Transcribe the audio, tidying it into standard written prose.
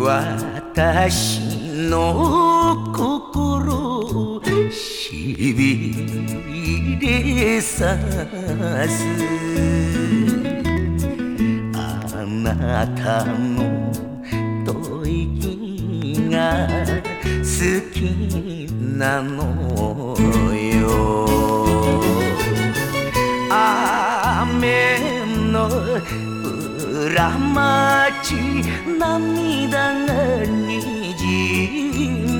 私の心しびれさすあなたの吐息が好きなのよ雨の裏町涙がにじ